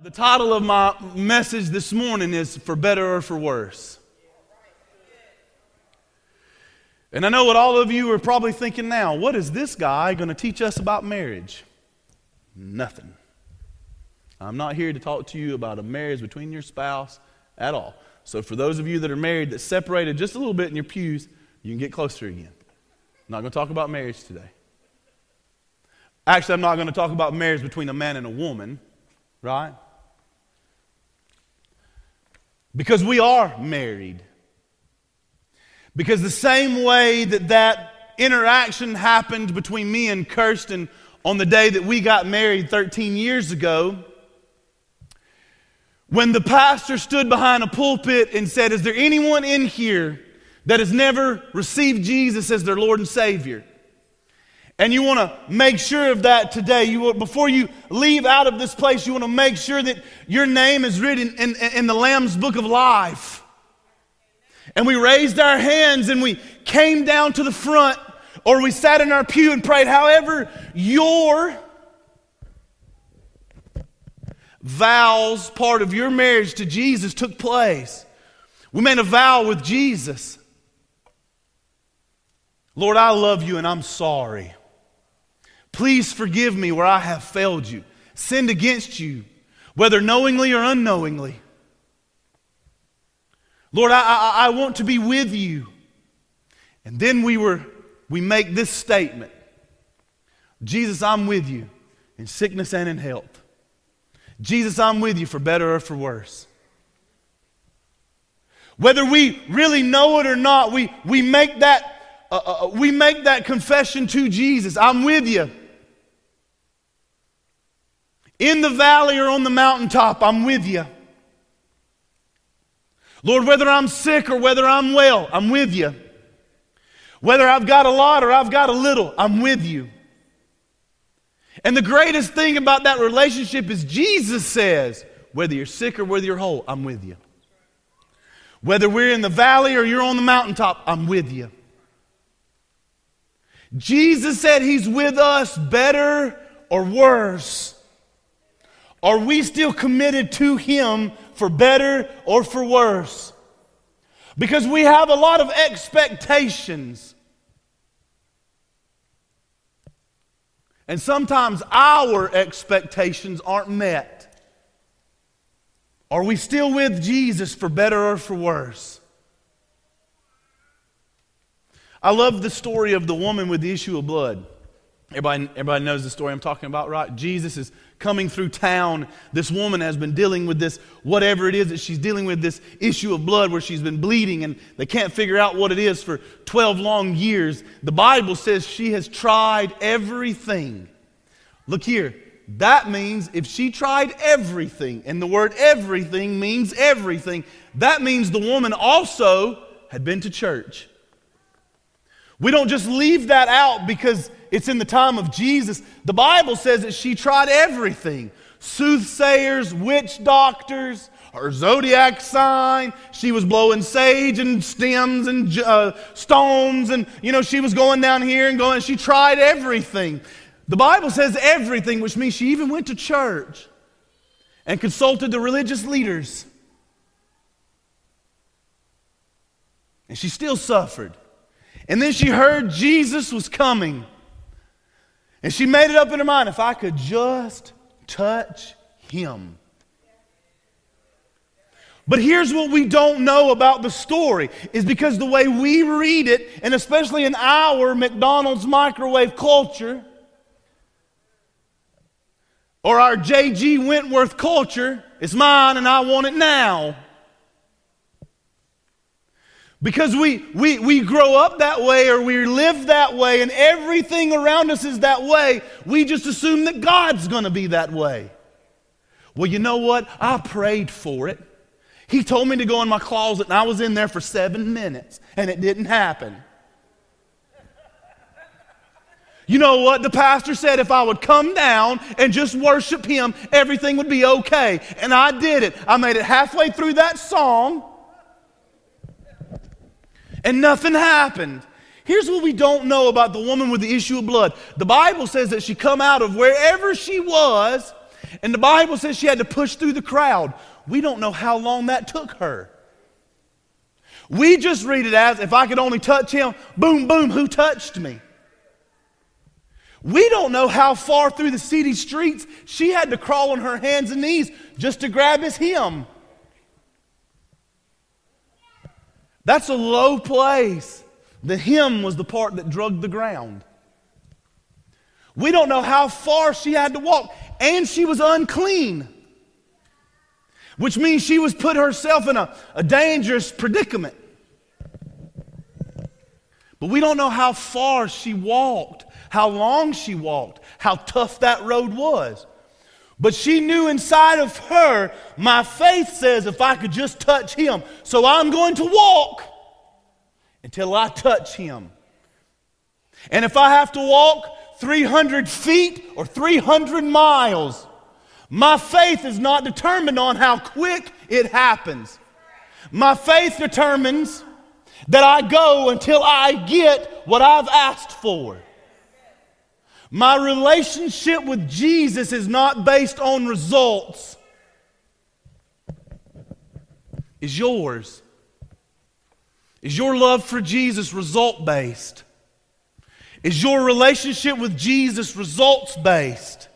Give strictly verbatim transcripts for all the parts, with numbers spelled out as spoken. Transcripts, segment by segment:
The title of my message this morning is For Better or For Worse. And I know what all of you are probably thinking now. What is this guy going to teach us about marriage? Nothing. I'm not here to talk to you about a marriage between your spouse at all. So for those of you that are married that separated just a little bit in your pews, you can get closer again. I'm not going to talk about marriage today. Actually, I'm not going to talk about marriage between a man and a woman, right? Because we are married. Because the same way that that interaction happened between me and Kirsten on the day that we got married thirteen years ago, when the pastor stood behind a pulpit and said, "Is there anyone in here that has never received Jesus as their Lord and Savior?" And you want to make sure of that today. You will, before you leave out of this place, you want to make sure that your name is written in, in, in the Lamb's Book of Life. And we raised our hands and we came down to the front, or we sat in our pew and prayed. However, your vows, part of your marriage to Jesus, took place. We made a vow with Jesus. Lord, I love you and I'm sorry. Please forgive me where I have failed you, sinned against you, whether knowingly or unknowingly. Lord, I, I, I want to be with you. And then we were, we make this statement. Jesus, I'm with you in sickness and in health. Jesus, I'm with you for better or for worse. Whether we really know it or not, we, we, make that, uh, uh, we make that confession to Jesus. I'm with you. In the valley or on the mountaintop, I'm with you. Lord, whether I'm sick or whether I'm well, I'm with you. Whether I've got a lot or I've got a little, I'm with you. And the greatest thing about that relationship is Jesus says, whether you're sick or whether you're whole, I'm with you. Whether we're in the valley or you're on the mountaintop, I'm with you. Jesus said He's with us better or worse. Are we still committed to Him for better or for worse? Because we have a lot of expectations. And sometimes our expectations aren't met. Are we still with Jesus for better or for worse? I love the story of the woman with the issue of blood. Everybody, everybody knows the story I'm talking about, right? Jesus is coming through town. This woman has been dealing with this, whatever it is that she's dealing with, this issue of blood where she's been bleeding and they can't figure out what it is for twelve long years. The Bible says she has tried everything. Look here. That means if she tried everything, and the word everything means everything, that means the woman also had been to church. We don't just leave that out because it's in the time of Jesus. The Bible says that she tried everything. Soothsayers, witch doctors, her zodiac sign. She was blowing sage and stems and uh, stones. And, you know, she was going down here and going. She tried everything. The Bible says everything, which means she even went to church and consulted the religious leaders. And she still suffered. And then she heard Jesus was coming. And she made it up in her mind, if I could just touch Him. But here's what we don't know about the story, is because the way we read it, and especially in our McDonald's microwave culture, or our J G Wentworth culture, it's mine and I want it now. Because we, we, we grow up that way or we live that way and everything around us is that way, we just assume that God's going to be that way. Well, you know what? I prayed for it. He told me to go in my closet and I was in there for seven minutes and it didn't happen. You know what? The pastor said if I would come down and just worship Him, everything would be okay. And I did it. I made it halfway through that song. And nothing happened. Here's what we don't know about the woman with the issue of blood. The Bible says that she come out of wherever she was And the Bible says she had to push through the crowd. We don't know how long that took her. We just read it as, if I could only touch him, boom, boom, who touched me? We don't know how far through the city streets she had to crawl on her hands and knees just to grab his hem. That's a low place. The hem was the part that drugged the ground. We don't know how far she had to walk, and she was unclean, which means she was put herself in a, a dangerous predicament. But we don't know how far she walked, how long she walked, how tough that road was. But she knew inside of her, my faith says if I could just touch him, so I'm going to walk until I touch him. And if I have to walk three hundred feet or three hundred miles, my faith is not determined on how quick it happens. My faith determines that I go until I get what I've asked for. My relationship with Jesus is not based on results. Is yours? Is your love for Jesus result-based? Is your relationship with Jesus results-based?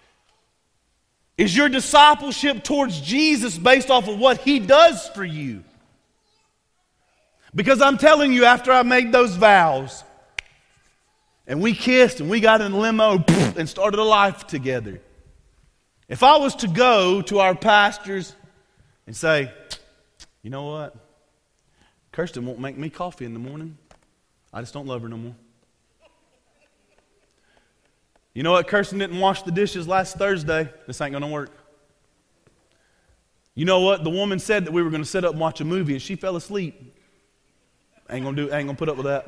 Is your discipleship towards Jesus based off of what He does for you? Because I'm telling you, after I made those vows, and we kissed and we got in a limo and started a life together, if I was to go to our pastors and say, you know what? Kirsten won't make me coffee in the morning. I just don't love her no more. You know what? Kirsten didn't wash the dishes last Thursday. This ain't going to work. You know what? The woman said that we were going to sit up and watch a movie and she fell asleep. Ain't going to do. Ain't going to put up with that.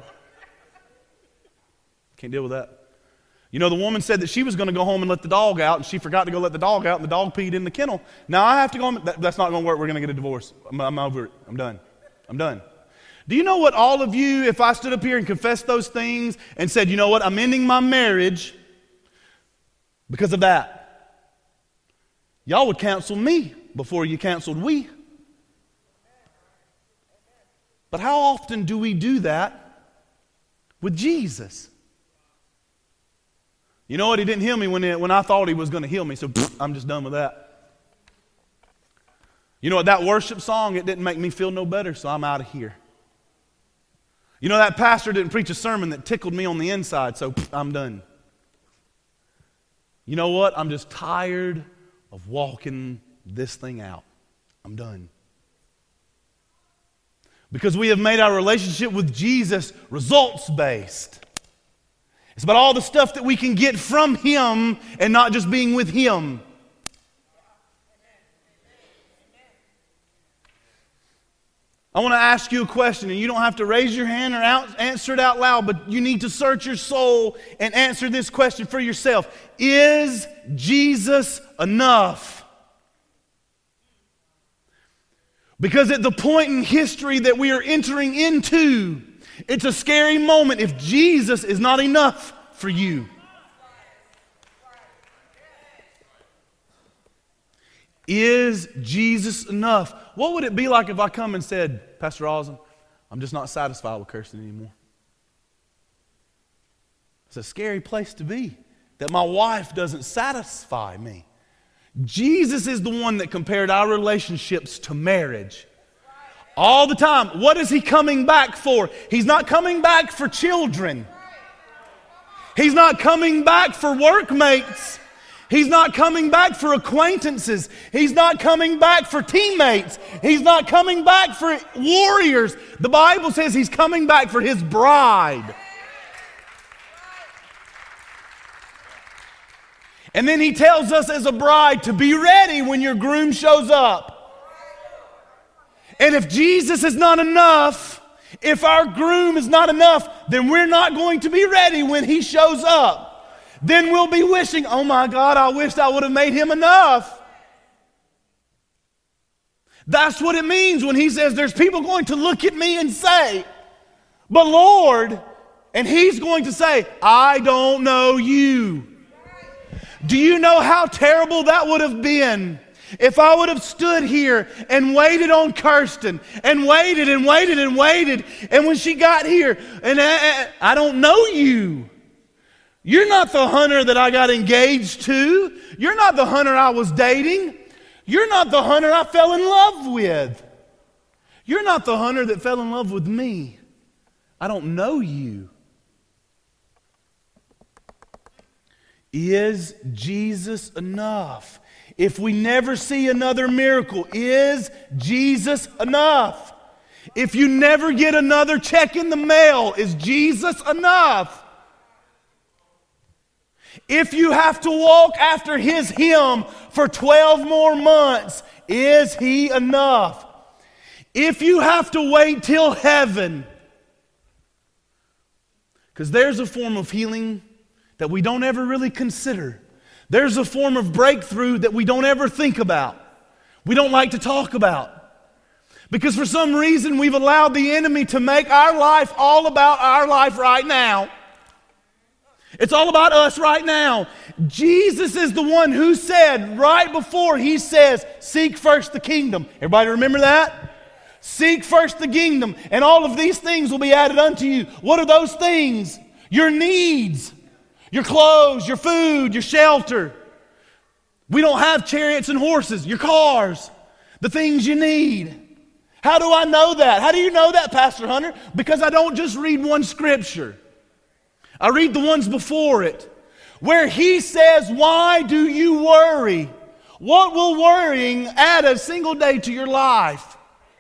Can't deal with that. You know, the woman said that she was going to go home and let the dog out, and she forgot to go let the dog out, and the dog peed in the kennel. Now I have to go home. That, that's not going to work. We're going to get a divorce. I'm, I'm over it. I'm done. I'm done. Do you know what all of you, if I stood up here and confessed those things and said, you know what, I'm ending my marriage because of that, y'all would cancel me before you canceled we. But how often do we do that with Jesus? You know what? He didn't heal me when, it, when I thought He was going to heal me, so pfft, I'm just done with that. You know what? That worship song, it didn't make me feel no better, so I'm out of here. You know, that pastor didn't preach a sermon that tickled me on the inside, so pfft, I'm done. You know what? I'm just tired of walking this thing out. I'm done. Because we have made our relationship with Jesus results-based. It's about all the stuff that we can get from Him and not just being with Him. I want to ask you a question, and you don't have to raise your hand or out, answer it out loud, but you need to search your soul and answer this question for yourself. Is Jesus enough? Because at the point in history that we are entering into, it's a scary moment if Jesus is not enough for you. Is Jesus enough? What would it be like if I come and said, Pastor Osmond, I'm just not satisfied with Kirsten anymore? It's a scary place to be, that my wife doesn't satisfy me. Jesus is the one that compared our relationships to marriage. All the time. What is He coming back for? He's not coming back for children. He's not coming back for workmates. He's not coming back for acquaintances. He's not coming back for teammates. He's not coming back for warriors. The Bible says He's coming back for His bride. And then He tells us as a bride to be ready when your groom shows up. And if Jesus is not enough, if our groom is not enough, then we're not going to be ready when He shows up. Then we'll be wishing, oh my God, I wished I would have made him enough. That's what it means when He says there's people going to look at me and say, but Lord, and He's going to say, I don't know you. Do you know how terrible that would have been if I would have stood here and waited on Kirsten and waited and waited and waited, and when she got here, and I, I don't know you. You're not the Hunter that I got engaged to. You're not the Hunter I was dating. You're not the Hunter I fell in love with. You're not the Hunter that fell in love with me. I don't know you. Is Jesus enough? If we never see another miracle, is Jesus enough? If you never get another check in the mail, is Jesus enough? If you have to walk after His hymn for twelve more months, is He enough? If you have to wait till heaven, because there's a form of healing that we don't ever really consider. There's a form of breakthrough that we don't ever think about. We don't like to talk about. Because for some reason we've allowed the enemy to make our life all about our life right now. It's all about us right now. Jesus is the one who said right before He says, seek first the kingdom. Everybody remember that? Seek first the kingdom, and all of these things will be added unto you. What are those things? Your needs. Your clothes, your food, your shelter. We don't have chariots and horses, your cars, the things you need. How do I know that? How do you know that, Pastor Hunter? Because I don't just read one scripture. I read the ones before it, where He says, why do you worry? What will worrying add a single day to your life?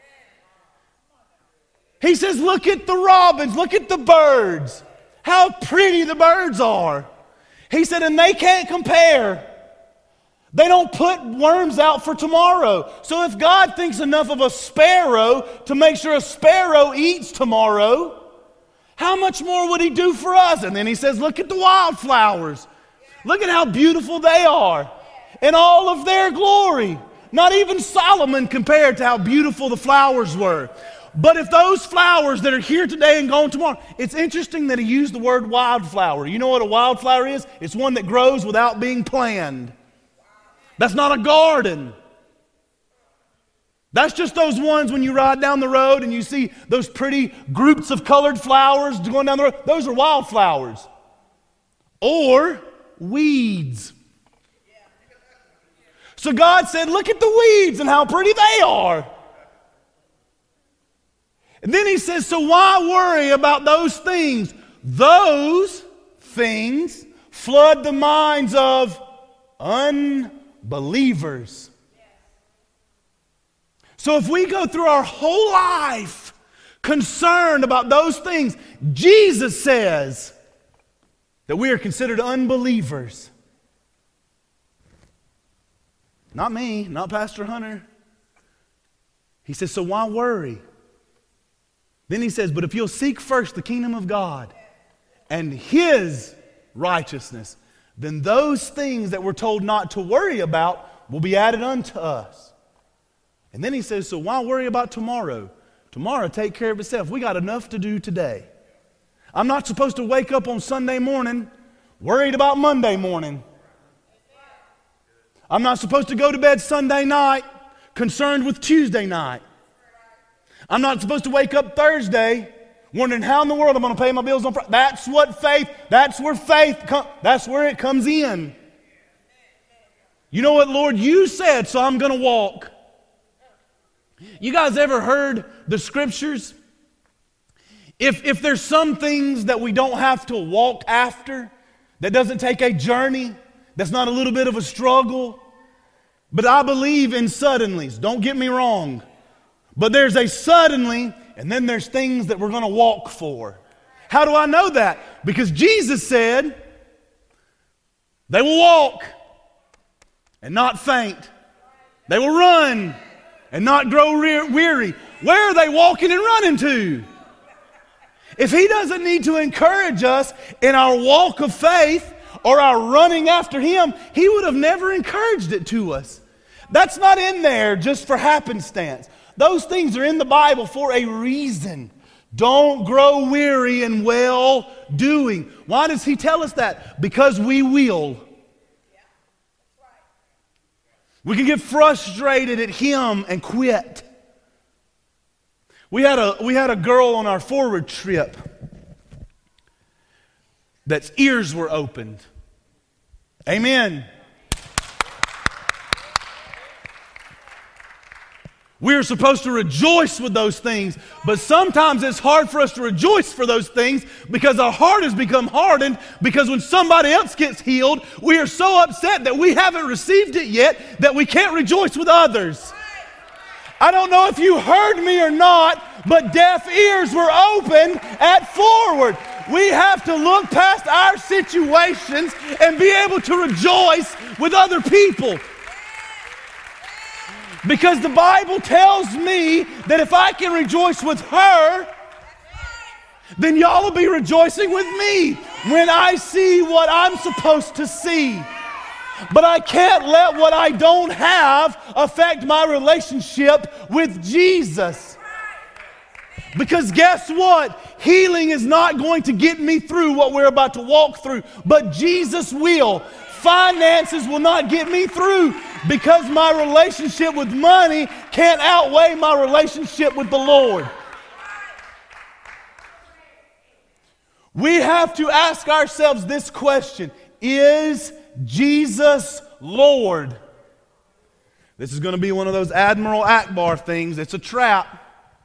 He says, look at the robins, look at the birds. How pretty the birds are. He said, and they can't compare. They don't put worms out for tomorrow. So if God thinks enough of a sparrow to make sure a sparrow eats tomorrow, how much more would He do for us? And then He says, look at the wildflowers. Look at how beautiful they are in all of their glory. Not even Solomon compared to how beautiful the flowers were. But if those flowers that are here today and gone tomorrow, it's interesting that He used the word wildflower. You know what a wildflower is? It's one that grows without being planned. That's not a garden. That's just those ones when you ride down the road and you see those pretty groups of colored flowers going down the road. Those are wildflowers. Or weeds. So God said, look at the weeds and how pretty they are. And then He says, so why worry about those things? Those things flood the minds of unbelievers. So if we go through our whole life concerned about those things, Jesus says that we are considered unbelievers. Not me, not Pastor Hunter. He says, so why worry? Then He says, but if you'll seek first the kingdom of God and His righteousness, then those things that we're told not to worry about will be added unto us. And then He says, so why worry about tomorrow? Tomorrow take care of itself. We got enough to do today. I'm not supposed to wake up on Sunday morning worried about Monday morning. I'm not supposed to go to bed Sunday night concerned with Tuesday night. I'm not supposed to wake up Thursday wondering how in the world I'm going to pay my bills on Friday. That's what faith, that's where faith, com- that's where it comes in. You know what, Lord, you said, so I'm going to walk. You guys ever heard the scriptures? If, if there's some things that we don't have to walk after, that doesn't take a journey, that's not a little bit of a struggle, but I believe in suddenlies. Don't get me wrong. But there's a suddenly, and then there's things that we're going to walk for. How do I know that? Because Jesus said, they will walk and not faint. They will run and not grow re- weary. Where are they walking and running to? If He doesn't need to encourage us in our walk of faith or our running after Him, He would have never encouraged it to us. That's not in there just for happenstance. Those things are in the Bible for a reason. Don't grow weary in well-doing. Why does He tell us that? Because we will. We can get frustrated at him and quit. We had a, we had a girl on our forward trip that's ears were opened. Amen. We are supposed to rejoice with those things, but sometimes it's hard for us to rejoice for those things because our heart has become hardened, because when somebody else gets healed, we are so upset that we haven't received it yet that we can't rejoice with others. I don't know if you heard me or not, but deaf ears were open at Forward. We have to look past our situations and be able to rejoice with other people. Because the Bible tells me that if I can rejoice with her, then y'all will be rejoicing with me when I see what I'm supposed to see. But I can't let what I don't have affect my relationship with Jesus. Because guess what? Healing is not going to get me through what we're about to walk through, but Jesus will. Finances will not get me through, because my relationship with money can't outweigh my relationship with the Lord. We have to ask ourselves this question: is Jesus Lord? This is going to be one of those Admiral Akbar things. It's a trap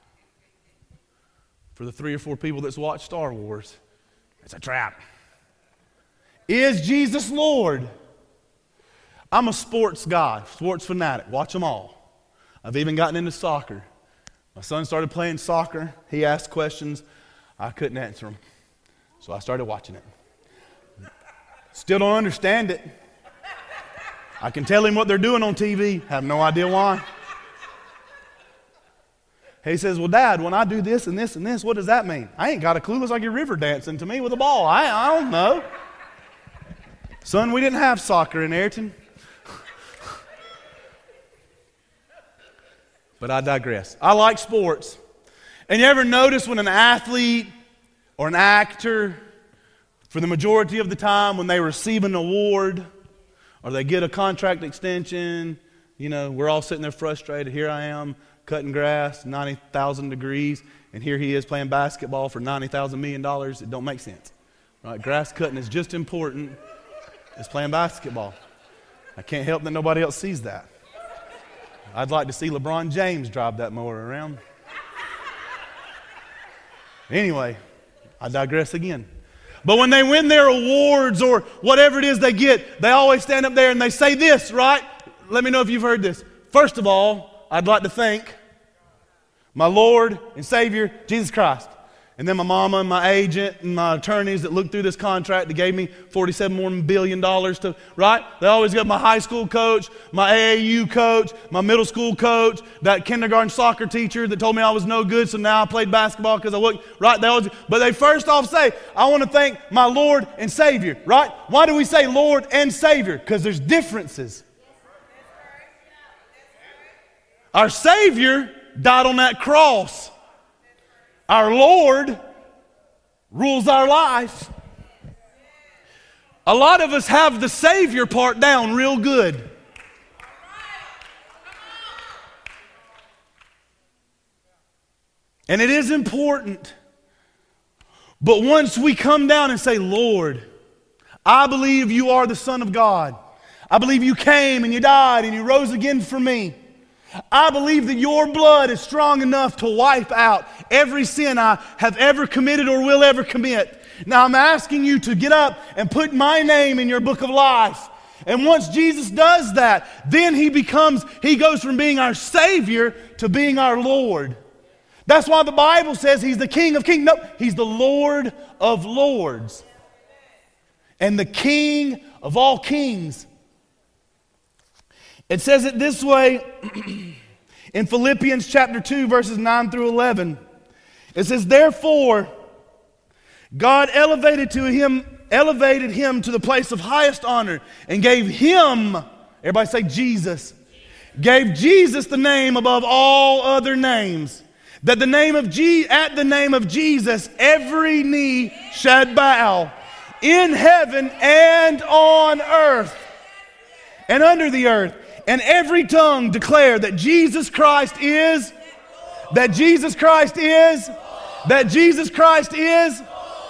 for the three or four people that's watched Star Wars. It's a trap. Is Jesus Lord? I'm a sports guy, sports fanatic. Watch them all. I've even gotten into soccer. My son started playing soccer. He asked questions. I couldn't answer them. So I started watching it. Still don't understand it. I can tell him what they're doing on T V. Have no idea why. He says, well, Dad, when I do this and this and this, what does that mean? I ain't got a clue. It's like you're river dancing to me with a ball. I, I don't know. Son, we didn't have soccer in Ayrton. But I digress. I like sports. And you ever notice when an athlete or an actor, for the majority of the time when they receive an award or they get a contract extension, you know, we're all sitting there frustrated. Here I am cutting grass, ninety thousand degrees, and here he is playing basketball for ninety thousand million dollars. It don't make sense. Right? Grass cutting is just important as playing basketball. I can't help that nobody else sees that. I'd like to see LeBron James drive that mower around. Anyway, I digress again. But when they win their awards or whatever it is they get, they always stand up there and they say this, right? Let me know if you've heard this. First of all, I'd like to thank my Lord and Savior, Jesus Christ. And then my mama and my agent and my attorneys that looked through this contract that gave me forty-seven more billion dollars to, right? They always got my high school coach, my A A U coach, my middle school coach, that kindergarten soccer teacher that told me I was no good, so now I played basketball because I wasn't, right? They always, but they first off say, I want to thank my Lord and Savior, right? Why do we say Lord and Savior? Because there's differences. Our Savior died on that cross. Our Lord rules our life. A lot of us have the Savior part down real good. And it is important. But once we come down and say, Lord, I believe you are the Son of God. I believe you came and you died and you rose again for me. I believe that your blood is strong enough to wipe out every sin I have ever committed or will ever commit. Now I'm asking you to get up and put my name in your book of life. And once Jesus does that, then he becomes, he goes from being our Savior to being our Lord. That's why the Bible says he's the King of Kings. No, he's the Lord of Lords. And the King of all kings. It says it this way in Philippians chapter two, verses nine through eleven. It says, therefore, God elevated to him, elevated him to the place of highest honor and gave him, everybody say Jesus, gave Jesus the name above all other names, that the name of Je- at the name of Jesus every knee should bow in heaven and on earth and under the earth, and every tongue declare that Jesus Christ is, that Jesus Christ is, that Jesus Christ is,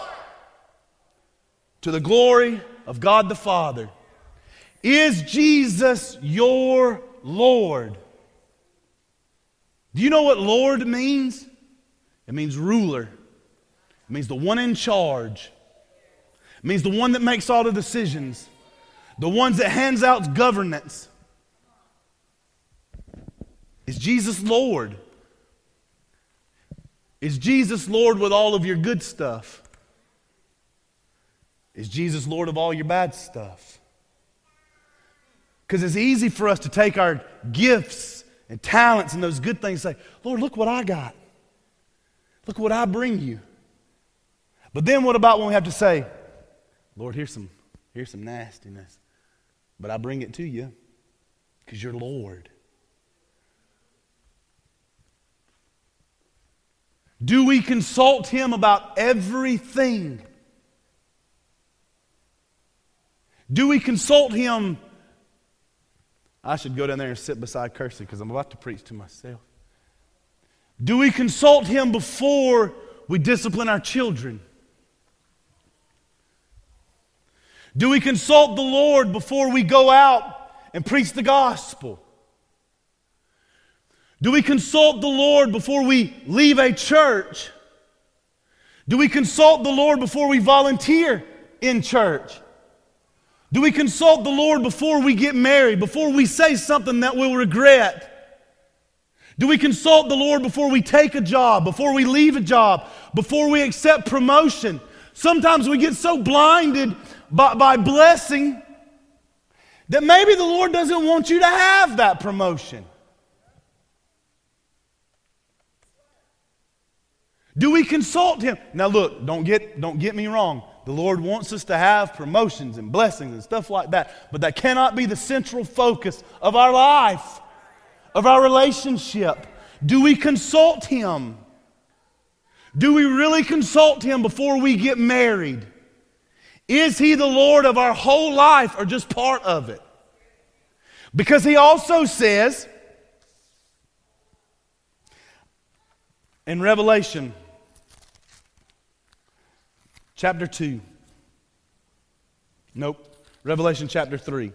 to the glory of God the Father. Is Jesus your Lord? Do you know what Lord means? It means ruler. It means the one in charge. It means the one that makes all the decisions. The ones that hands out governance. Is Jesus Lord? Is Jesus Lord with all of your good stuff? Is Jesus Lord of all your bad stuff? Because it's easy for us to take our gifts and talents and those good things and say, Lord, look what I got. Look what I bring you. But then what about when we have to say, Lord, here's some, here's some nastiness, but I bring it to you because you're Lord. Do we consult Him about everything? Do we consult Him? I should go down there and sit beside Kirsty because I'm about to preach to myself. Do we consult Him before we discipline our children? Do we consult the Lord before we go out and preach the gospel? Do we consult the Lord before we leave a church? Do we consult the Lord before we volunteer in church? Do we consult the Lord before we get married, before we say something that we'll regret? Do we consult the Lord before we take a job, before we leave a job, before we accept promotion? Sometimes we get so blinded by, by blessing that maybe the Lord doesn't want you to have that promotion. Do we consult Him? Now look, don't get, don't get me wrong. The Lord wants us to have promotions and blessings and stuff like that, but that cannot be the central focus of our life, of our relationship. Do we consult Him? Do we really consult Him before we get married? Is He the Lord of our whole life or just part of it? Because He also says in Revelation chapter two, nope, Revelation chapter three.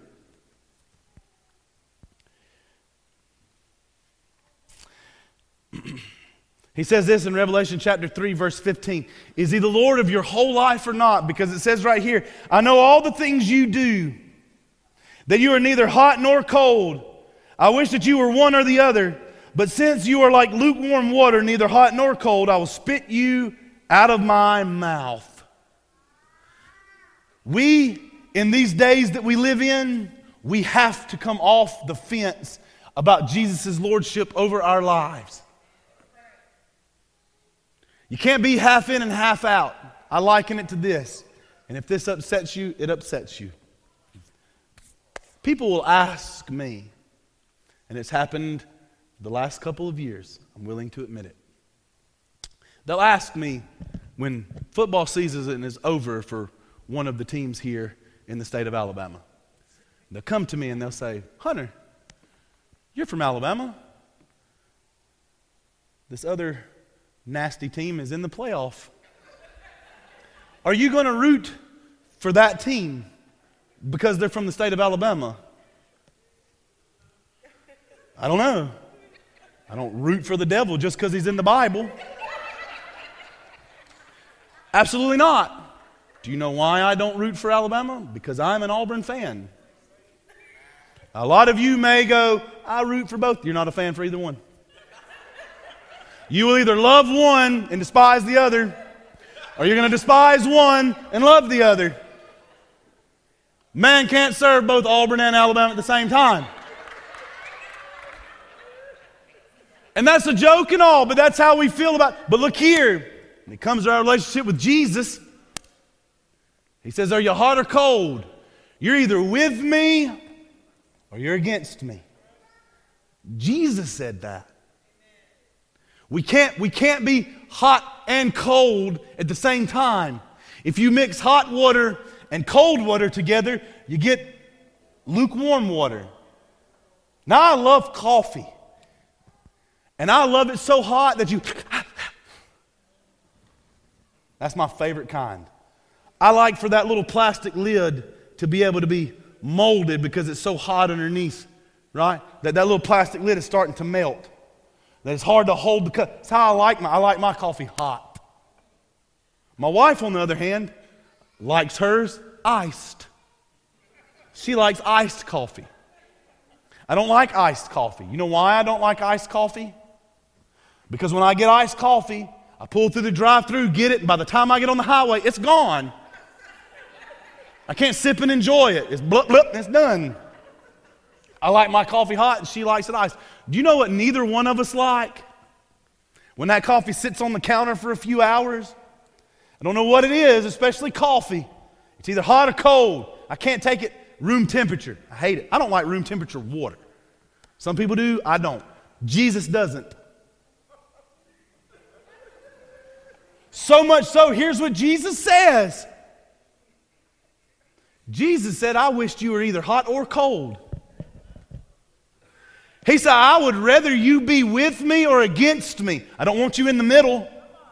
He says this in Revelation chapter three, verse fifteen. Is He the Lord of your whole life or not? Because it says right here, I know all the things you do, that you are neither hot nor cold. I wish that you were one or the other. But since you are like lukewarm water, neither hot nor cold, I will spit you out of my mouth. We, in these days that we live in, we have to come off the fence about Jesus' lordship over our lives. You can't be half in and half out. I liken it to this. And if this upsets you, it upsets you. People will ask me, and it's happened the last couple of years, I'm willing to admit it. They'll ask me when football season is over for one of the teams here in the state of Alabama. They'll come to me and they'll say, Hunter, you're from Alabama. This other nasty team is in the playoff. Are you going to root for that team because they're from the state of Alabama? I don't know. I don't root for the devil just because he's in the Bible. Absolutely not. Do you know why I don't root for Alabama? Because I'm an Auburn fan. A lot of you may go, I root for both. You're not a fan for either one. You will either love one and despise the other, or you're going to despise one and love the other. Man can't serve both Auburn and Alabama at the same time. And that's a joke and all, but that's how we feel about it. But look here, when it comes to our relationship with Jesus, He says, are you hot or cold? You're either with me or you're against me. Jesus said that. We can't, we can't be hot and cold at the same time. If you mix hot water and cold water together, you get lukewarm water. Now I love coffee. And I love it so hot that you... That's my favorite kind. I like for that little plastic lid to be able to be molded because it's so hot underneath, right? That that little plastic lid is starting to melt. That it's hard to hold the cup. That's how I like my, I like my coffee hot. My wife, on the other hand, likes hers iced. She likes iced coffee. I don't like iced coffee. You know why I don't like iced coffee? Because when I get iced coffee, I pull through the drive-thru, get it, and by the time I get on the highway, it's gone. I can't sip and enjoy it. It's blup, blup, and it's done. I like my coffee hot, and she likes it iced. Do you know what neither one of us like? When that coffee sits on the counter for a few hours, I don't know what it is, especially coffee. It's either hot or cold. I can't take it room temperature. I hate it. I don't like room temperature water. Some people do, I don't. Jesus doesn't. So much so, here's what Jesus says. Jesus said, I wished you were either hot or cold. He said, I would rather you be with me or against me. I don't want you in the middle.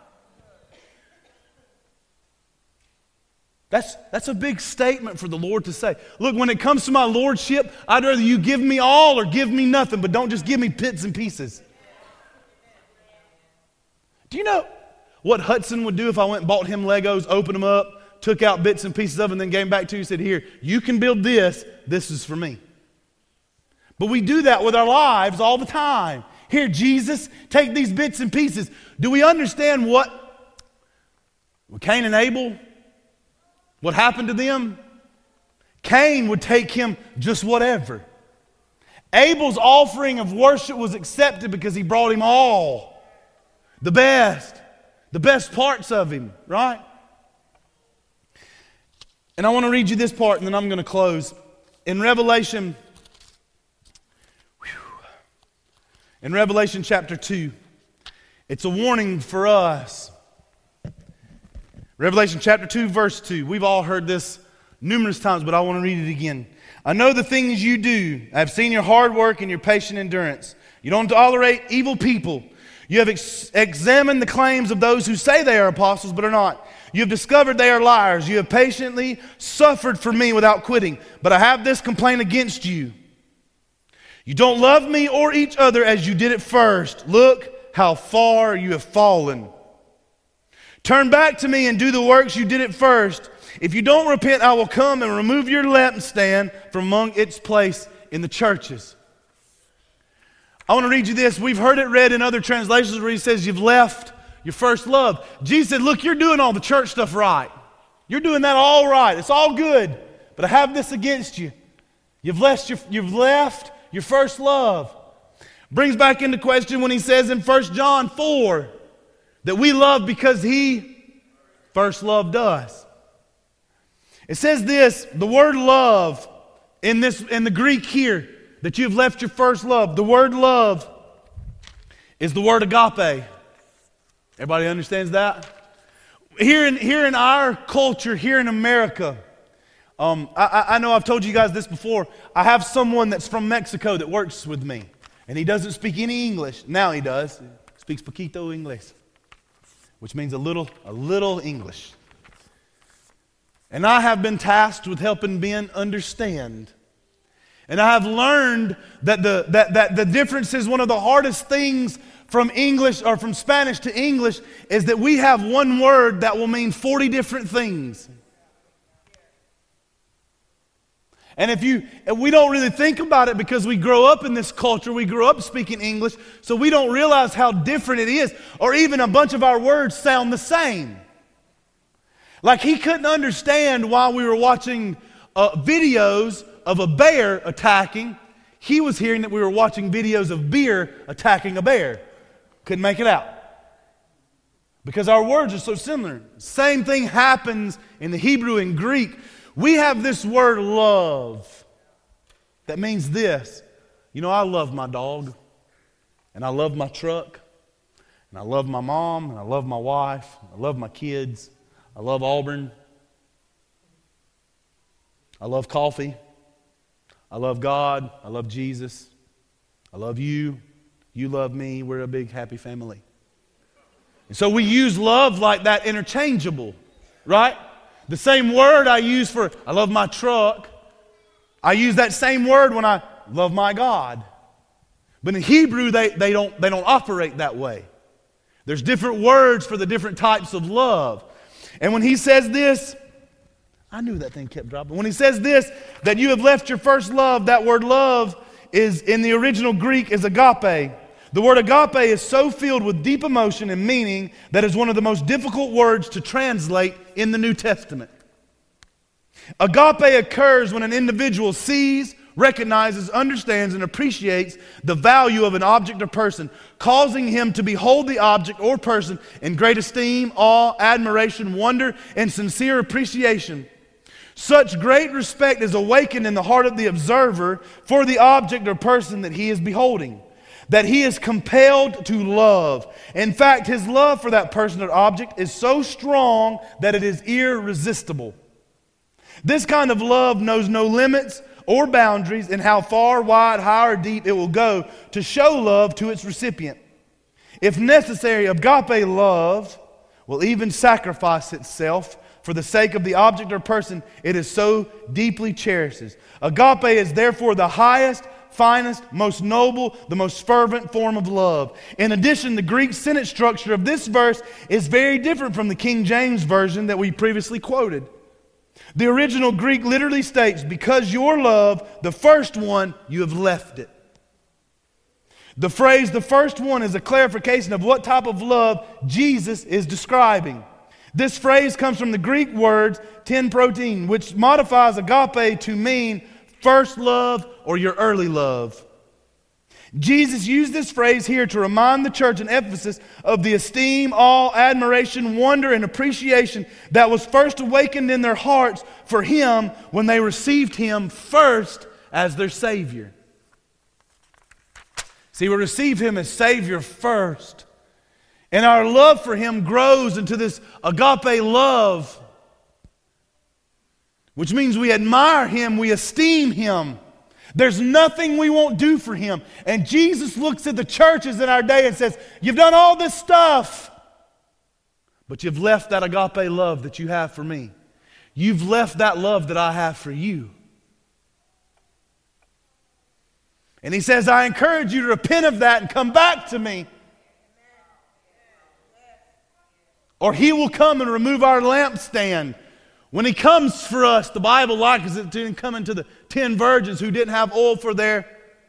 That's, that's a big statement for the Lord to say. Look, when it comes to my lordship, I'd rather you give me all or give me nothing, but don't just give me bits and pieces. Do you know what Hudson would do if I went and bought him Legos, opened them up, took out bits and pieces of them, and then came back to you and said, here, you can build this. This is for me. But we do that with our lives all the time. Here, Jesus, take these bits and pieces. Do we understand what Cain and Abel, what happened to them? Cain would take him just whatever. Abel's offering of worship was accepted because he brought him all. The best. The best parts of him, right? And I want to read you this part and then I'm going to close. In Revelation, whew, in Revelation chapter two, it's a warning for us. Revelation chapter two, verse two. We've all heard this numerous times, but I want to read it again. I know the things you do. I have seen your hard work and your patient endurance. You don't tolerate evil people. You have ex- examined the claims of those who say they are apostles but are not. You have discovered they are liars. You have patiently suffered for me without quitting. But I have this complaint against you. You don't love me or each other as you did at first. Look how far you have fallen. Turn back to me and do the works you did at first. If you don't repent, I will come and remove your lampstand from among its place in the churches. I want to read you this. We've heard it read in other translations where he says you've left your first love. Jesus said, look, you're doing all the church stuff right. You're doing that all right. It's all good. But I have this against you. You've left your, you've left your first love. Brings back into question when he says in First John four that we love because he first loved us. It says this, the word love in this in the Greek here, that you've left your first love. The word love is the word agape. Everybody understands that? Here in, here in our culture, here in America, um, I, I know I've told you guys this before. I have someone that's from Mexico that works with me. And he doesn't speak any English. Now he does. He speaks poquito English, which means a little, a little English. And I have been tasked with helping Ben understand. And I have learned that the, that, that the difference is one of the hardest things from English or from Spanish to English is that we have one word that will mean forty different things. And if you, if we don't really think about it because we grow up in this culture, we grew up speaking English, so we don't realize how different it is, or even a bunch of our words sound the same. Like he couldn't understand while we were watching uh, videos of a bear attacking. He was hearing that we were watching videos of beer attacking a bear. Couldn't make it out. Because our words are so similar. Same thing happens in the Hebrew and Greek. We have this word love that means this. You know, I love my dog, and I love my truck, and I love my mom, and I love my wife, I love my kids, I love Auburn, I love coffee, I love God, I love Jesus, I love you. You love me. We're a big, happy family. And so we use love like that interchangeable, right? The same word I use for I love my truck, I use that same word when I love my God. But in Hebrew, they, they, don't, they don't operate that way. There's different words for the different types of love. And when he says this, I knew that thing kept dropping. When he says this, that you have left your first love, that word love is in the original Greek is agape. The word agape is so filled with deep emotion and meaning that is one of the most difficult words to translate in the New Testament. Agape occurs when an individual sees, recognizes, understands, and appreciates the value of an object or person, causing him to behold the object or person in great esteem, awe, admiration, wonder, and sincere appreciation. Such great respect is awakened in the heart of the observer for the object or person that he is beholding, that he is compelled to love. In fact, his love for that person or object is so strong that it is irresistible. This kind of love knows no limits or boundaries in how far, wide, high, or deep it will go to show love to its recipient. If necessary, agape love will even sacrifice itself for the sake of the object or person it is so deeply cherishes. Agape is therefore the highest, finest, most noble, the most fervent form of love. In addition, the Greek sentence structure of this verse is very different from the King James Version that we previously quoted. The original Greek literally states, because your love, the first one, you have left it. The phrase, the first one, is a clarification of what type of love Jesus is describing. This phrase comes from the Greek words ten protein, which modifies agape to mean first love or your early love. Jesus used this phrase here to remind the church in Ephesus of the esteem, awe, admiration, wonder, and appreciation that was first awakened in their hearts for Him when they received Him first as their Savior. See, we receive Him as Savior first. And our love for Him grows into this agape love, which means we admire Him, we esteem Him. There's nothing we won't do for Him. And Jesus looks at the churches in our day and says, you've done all this stuff, but you've left that agape love that you have for me. You've left that love that I have for you. And He says, I encourage you to repent of that and come back to me. Or He will come and remove our lampstand. When He comes for us, the Bible likens it to coming to the ten virgins who didn't have oil for their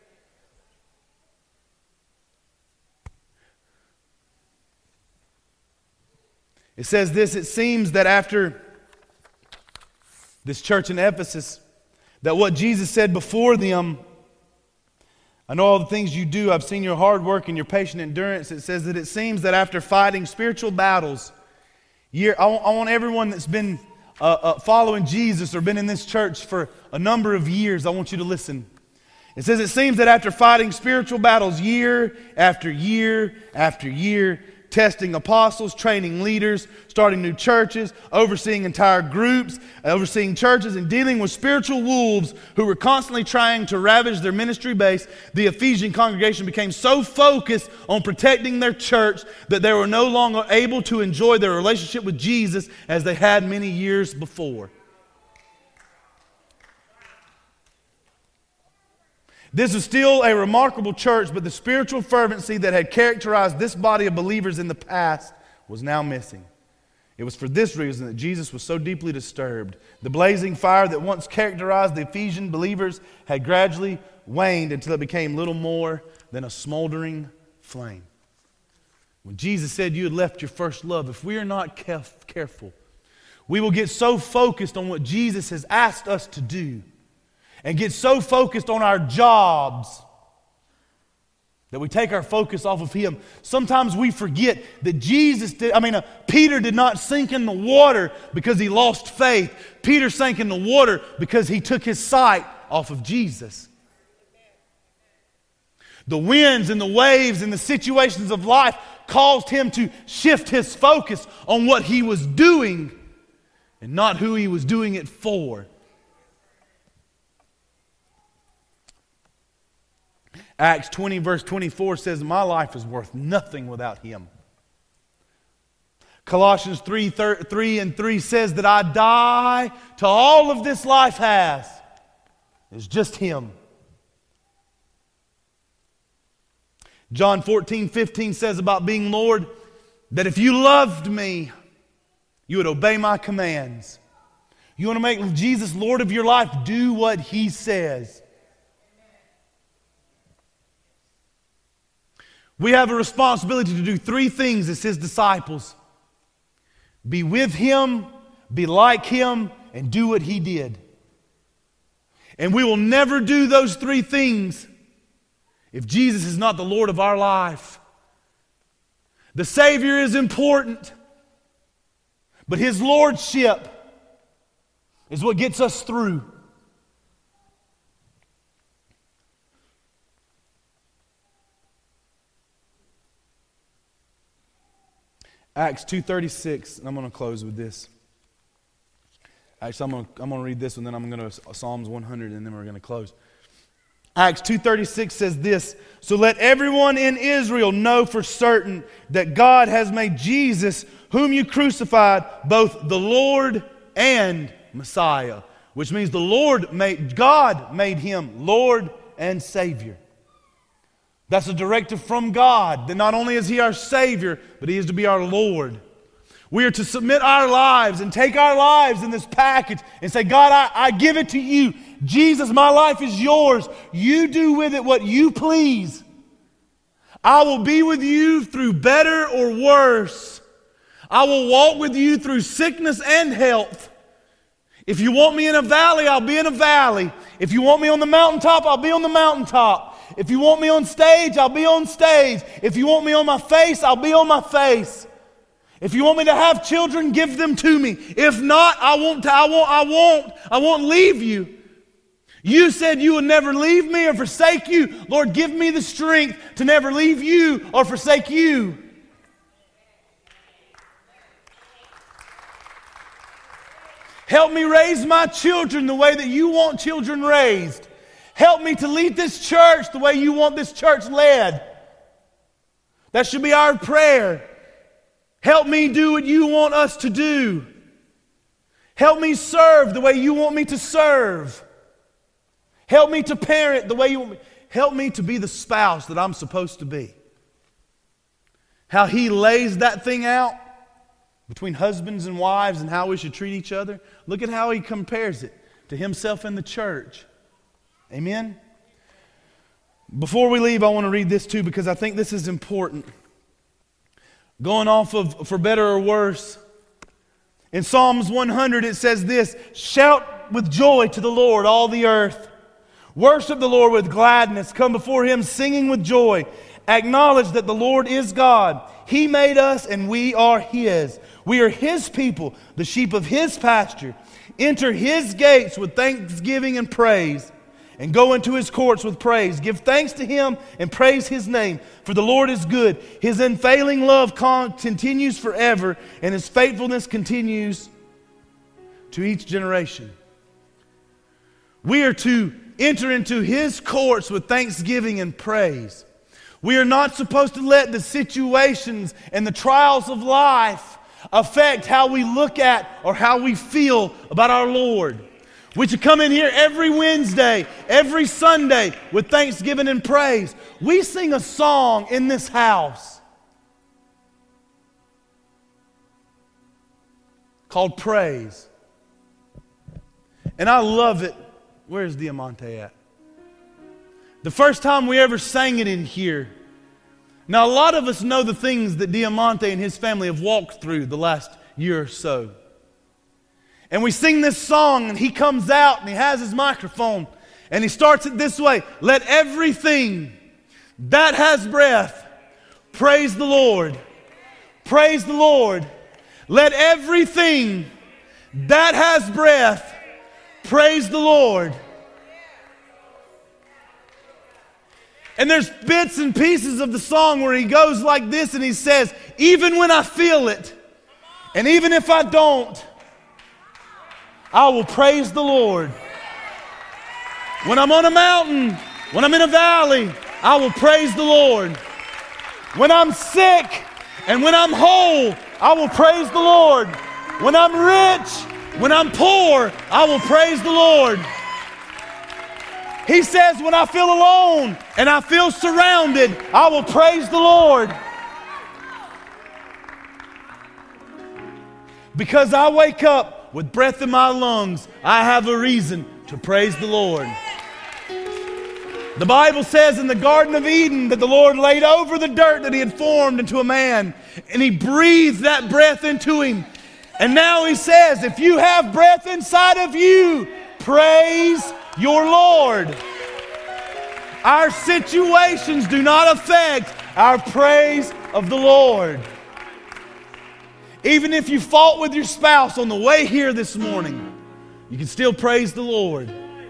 It says this, it seems that after this church in Ephesus, that what Jesus said before them, I know all the things you do, I've seen your hard work and your patient endurance. It says that it seems that after fighting spiritual battles, year, I want, I want everyone that's been uh, uh, following Jesus or been in this church for a number of years, I want you to listen. It says it seems that after fighting spiritual battles year after year after year, testing apostles, training leaders, starting new churches, overseeing entire groups, overseeing churches, and dealing with spiritual wolves who were constantly trying to ravage their ministry base, the Ephesian congregation became so focused on protecting their church that they were no longer able to enjoy their relationship with Jesus as they had many years before. This is still a remarkable church, but the spiritual fervency that had characterized this body of believers in the past was now missing. It was for this reason that Jesus was so deeply disturbed. The blazing fire that once characterized the Ephesian believers had gradually waned until it became little more than a smoldering flame. When Jesus said you had left your first love, if we are not caref- careful, we will get so focused on what Jesus has asked us to do and get so focused on our jobs that we take our focus off of Him. Sometimes we forget that Jesus did, I mean, uh, Peter did not sink in the water because he lost faith. Peter sank in the water because he took his sight off of Jesus. The winds and the waves and the situations of life caused him to shift his focus on what he was doing and not who he was doing it for. Acts twenty verse twenty-four says, my life is worth nothing without Him. Colossians three, three and three says that I die to all of this life has. It's just Him. John fourteen, fifteen says about being Lord, that if you loved me, you would obey my commands. You want to make Jesus Lord of your life, do what He says. We have a responsibility to do three things as His disciples. Be with Him, be like Him, and do what He did. And we will never do those three things if Jesus is not the Lord of our life. The Savior is important, but His Lordship is what gets us through. Acts two thirty-six, and I'm going to close with this. Actually, I'm going to, I'm going to read this one, then I'm going to Psalms one hundred, and then we're going to close. Acts two thirty-six says this, so let everyone in Israel know for certain that God has made Jesus, whom you crucified, both the Lord and Messiah. Which means the Lord made, God made Him Lord and Savior. That's a directive from God, that not only is He our Savior, but He is to be our Lord. We are to submit our lives and take our lives in this package and say, God, I, I give it to you. Jesus, my life is yours. You do with it what you please. I will be with you through better or worse. I will walk with you through sickness and health. If you want me in a valley, I'll be in a valley. If you want me on the mountaintop, I'll be on the mountaintop. If you want me on stage, I'll be on stage. If you want me on my face, I'll be on my face. If you want me to have children, give them to me. If not, I won't, I won't, I won't, I won't leave you. You said you would never leave me or forsake you. Lord, give me the strength to never leave you or forsake you. Help me raise my children the way that you want children raised. Help me to lead this church the way you want this church led. That should be our prayer. Help me do what you want us to do. Help me serve the way you want me to serve. Help me to parent the way you want me. Help me to be the spouse that I'm supposed to be. How He lays that thing out between husbands and wives and how we should treat each other. Look at how He compares it to Himself and the church. Amen? Before we leave, I want to read this too because I think this is important. Going off of for better or worse. In Psalms one hundred it says this, shout with joy to the Lord, all the earth. Worship the Lord with gladness. Come before Him singing with joy. Acknowledge that the Lord is God. He made us and we are His. We are His people, the sheep of His pasture. Enter His gates with thanksgiving and praise, and go into His courts with praise. Give thanks to Him and praise His name, for the Lord is good. His unfailing love con- continues forever, and His faithfulness continues to each generation. We are to enter into His courts with thanksgiving and praise. We are not supposed to let the situations and the trials of life affect how we look at or how we feel about our Lord. We should come in here every Wednesday, every Sunday with thanksgiving and praise. We sing a song in this house called Praise. And I love it. Where's Diamante at? The first time we ever sang it in here. Now, a lot of us know the things that Diamante and his family have walked through the last year or so. And we sing this song, and he comes out, and he has his microphone, and he starts it this way. Let everything that has breath praise the Lord. Praise the Lord. Let everything that has breath praise the Lord. And there's bits and pieces of the song where he goes like this and he says, even when I feel it, and even if I don't, I will praise the Lord. When I'm on a mountain, when I'm in a valley, I will praise the Lord. When I'm sick and when I'm whole, I will praise the Lord. When I'm rich, when I'm poor, I will praise the Lord. He says, when I feel alone and I feel surrounded, I will praise the Lord. Because I wake up with breath in my lungs, I have a reason to praise the Lord. The Bible says in the Garden of Eden that the Lord laid over the dirt that He had formed into a man, and He breathed that breath into him. And now He says, if you have breath inside of you, praise your Lord. Our situations do not affect our praise of the Lord. Even if you fought with your spouse on the way here this morning, you can still praise the Lord.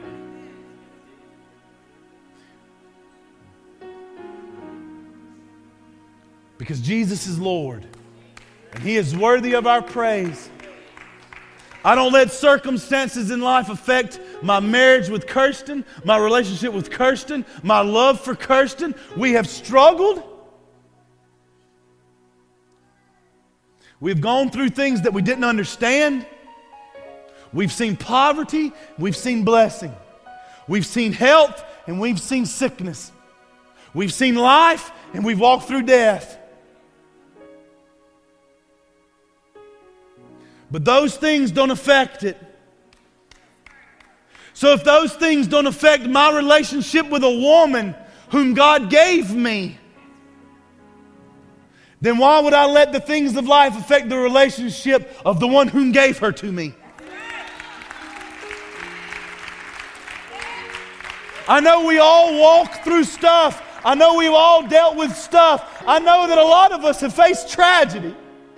Because Jesus is Lord, and He is worthy of our praise. I don't let circumstances in life affect my marriage with Kirsten, my relationship with Kirsten, my love for Kirsten. We have struggled. We've gone through things that we didn't understand. We've seen poverty, we've seen blessing. We've seen health, and we've seen sickness. We've seen life, and we've walked through death. But those things don't affect it. So if those things don't affect my relationship with a woman whom God gave me, then why would I let the things of life affect the relationship of the one whom gave her to me? I know we all walk through stuff. I know we've all dealt with stuff. I know that a lot of us have faced tragedy.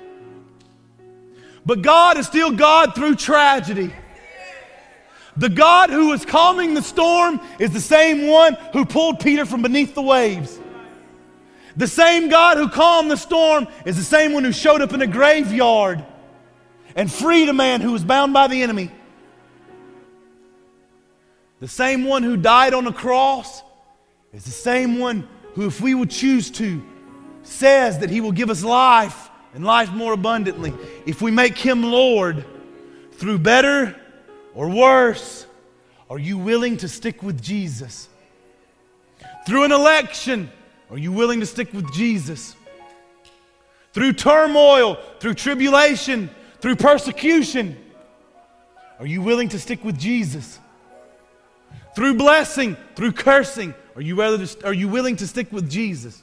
But God is still God through tragedy. The God who is calming the storm is the same one who pulled Peter from beneath the waves. The same God who calmed the storm is the same one who showed up in a graveyard and freed a man who was bound by the enemy. The same one who died on the cross is the same one who, if we would choose to, says that He will give us life and life more abundantly. If we make Him Lord through better or worse, are you willing to stick with Jesus? Through an election, are you willing to stick with Jesus? Through turmoil, through tribulation, through persecution, are you willing to stick with Jesus? Through blessing, through cursing, are you, rather to, are you willing to stick with Jesus?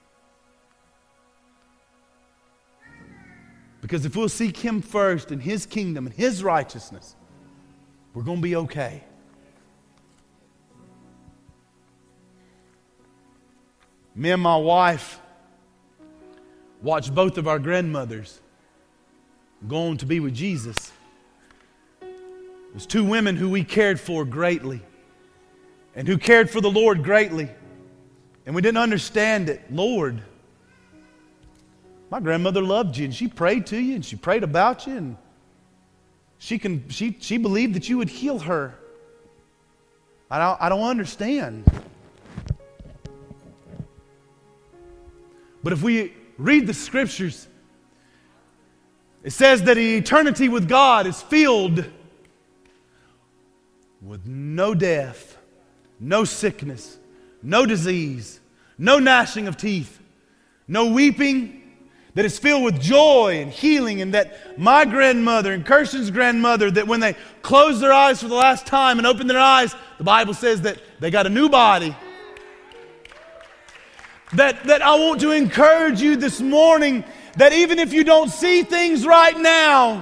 Because if we'll seek Him first and His kingdom and His righteousness, we're going to be okay. Me and my wife watched both of our grandmothers go on to be with Jesus. There's two women who we cared for greatly and who cared for the Lord greatly. And we didn't understand it. Lord, my grandmother loved you and she prayed to you and she prayed about you and she can she she believed that you would heal her. I don't I don't understand. But if we read the Scriptures, it says that eternity with God is filled with no death, no sickness, no disease, no gnashing of teeth, no weeping, that is filled with joy and healing, and that my grandmother and Kirsten's grandmother, that when they closed their eyes for the last time and opened their eyes, the Bible says that they got a new body. That, that I want to encourage you this morning that even if you don't see things right now,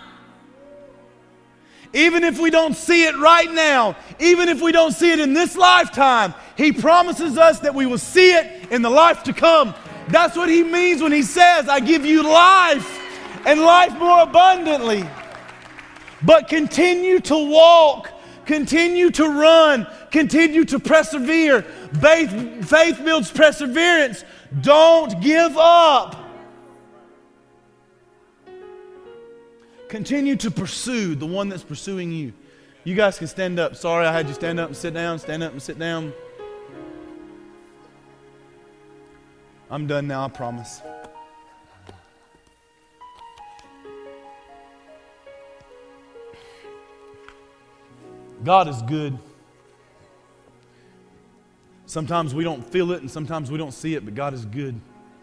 even if we don't see it right now, even if we don't see it in this lifetime, He promises us that we will see it in the life to come. That's what He means when He says, I give you life and life more abundantly. But continue to walk, continue to run, continue to persevere. Faith, faith builds perseverance. Don't give up. Continue to pursue the one that's pursuing you. You guys can stand up. Sorry, I had you stand up and sit down, stand up and sit down. I'm done now, I promise. God is good. Sometimes we don't feel it and sometimes we don't see it, but God is good.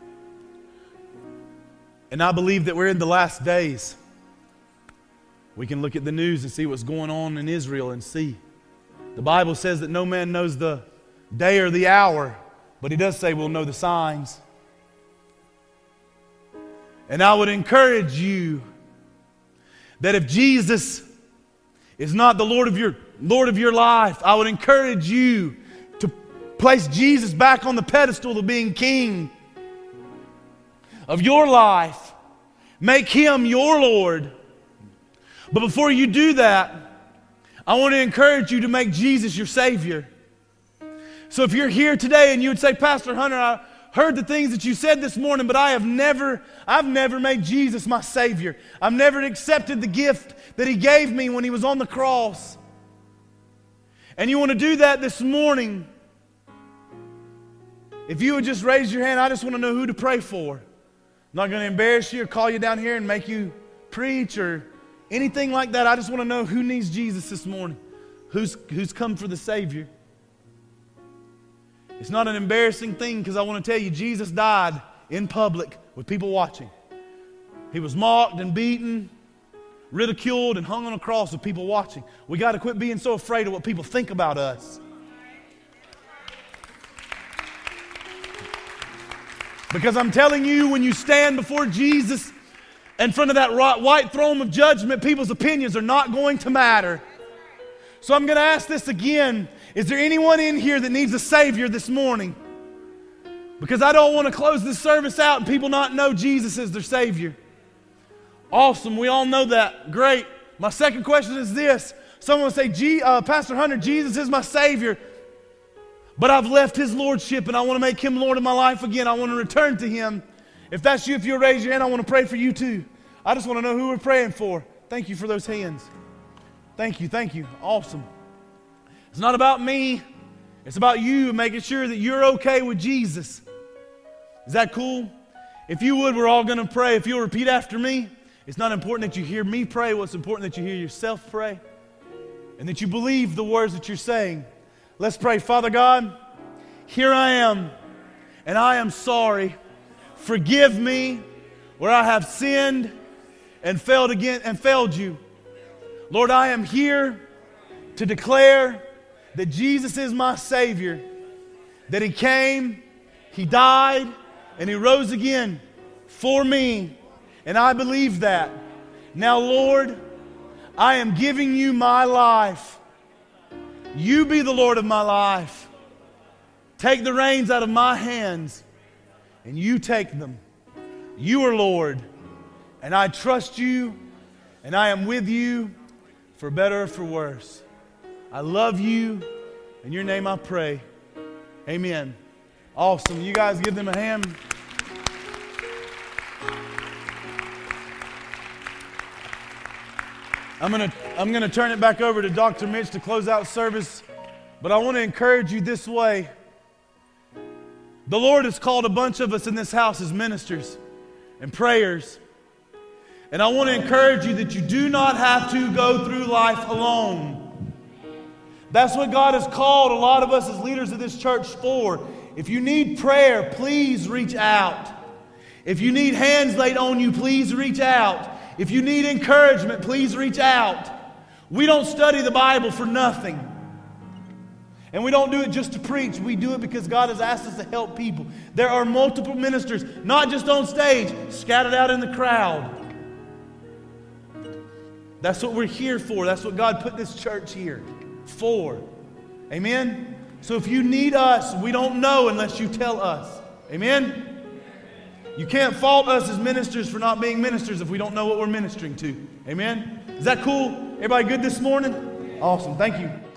And I believe that we're in the last days. We can look at the news and see what's going on in Israel and see. The Bible says that no man knows the day or the hour, but he does say we'll know the signs. And I would encourage you that if Jesus is not the Lord of your Lord of your life, I would encourage you to place Jesus back on the pedestal of being King of your life. Make Him your Lord. But before you do that, I want to encourage you to make Jesus your Savior. So if you're here today and you would say, Pastor Hunter, I heard the things that you said this morning, but I have never, I've never made Jesus my Savior. I've never accepted the gift that He gave me when He was on the cross. And you want to do that this morning, if you would just raise your hand, I just want to know who to pray for. I'm not going to embarrass you or call you down here and make you preach or anything like that. I just want to know who needs Jesus this morning. Who's, who's come for the Savior. It's not an embarrassing thing because I want to tell you, Jesus died in public with people watching. He was mocked and beaten, ridiculed and hung on a cross with people watching. We got to quit being so afraid of what people think about us. Because I'm telling you, when you stand before Jesus in front of that white throne of judgment, people's opinions are not going to matter. So I'm going to ask this again. Is there anyone in here that needs a Savior this morning? Because I don't want to close this service out and people not know Jesus as their Savior. Awesome. We all know that. Great. My second question is this. Someone will say, G, uh, Pastor Hunter, Jesus is my Savior, but I've left His Lordship and I want to make Him Lord of my life again. I want to return to Him. If that's you, if you'll raise your hand, I want to pray for you too. I just want to know who we're praying for. Thank you for those hands. Thank you, thank you. Awesome. It's not about me. It's about you making sure that you're okay with Jesus. Is that cool? If you would, we're all going to pray. If you'll repeat after me. It's not important that you hear me pray. What's important that you hear yourself pray and that you believe the words that you're saying. Let's pray. Father God, here I am, and I am sorry. Forgive me where I have sinned and failed again and failed you. Lord, I am here to declare that Jesus is my Savior, that He came, He died, and He rose again for me. And I believe that. Now, Lord, I am giving you my life. You be the Lord of my life. Take the reins out of my hands, and you take them. You are Lord, and I trust you, and I am with you for better or for worse. I love you. In your name I pray. Amen. Awesome. You guys give them a hand. I'm going to I'm going to turn it back over to Doctor Mitch to close out service, but I want to encourage you this way. The Lord has called a bunch of us in this house as ministers and prayers. And I want to encourage you that you do not have to go through life alone. That's what God has called a lot of us as leaders of this church for. If you need prayer, please reach out. If you need hands laid on you, please reach out. If you need encouragement, please reach out. We don't study the Bible for nothing. And we don't do it just to preach. We do it because God has asked us to help people. There are multiple ministers, not just on stage, scattered out in the crowd. That's what we're here for. That's what God put this church here for. Amen? So if you need us, we don't know unless you tell us. Amen? You can't fault us as ministers for not being ministers if we don't know what we're ministering to. Amen? Is that cool? Everybody good this morning? Awesome. Thank you.